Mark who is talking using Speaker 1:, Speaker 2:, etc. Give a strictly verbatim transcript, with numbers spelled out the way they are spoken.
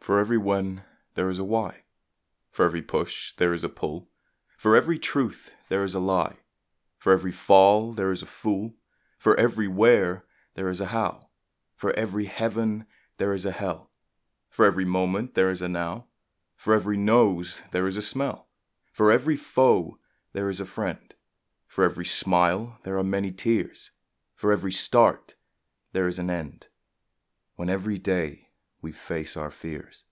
Speaker 1: For every when, there is a why. For every push, there is a pull. For every truth, there is a lie. For every fall, there is a fool. For every where, there is a how. For every heaven, there is a hell. For every moment, there is a now. For every nose, there is a smell. For every foe, there is a friend. For every smile, there are many tears. For every start, there is an end. When every day we face our fears.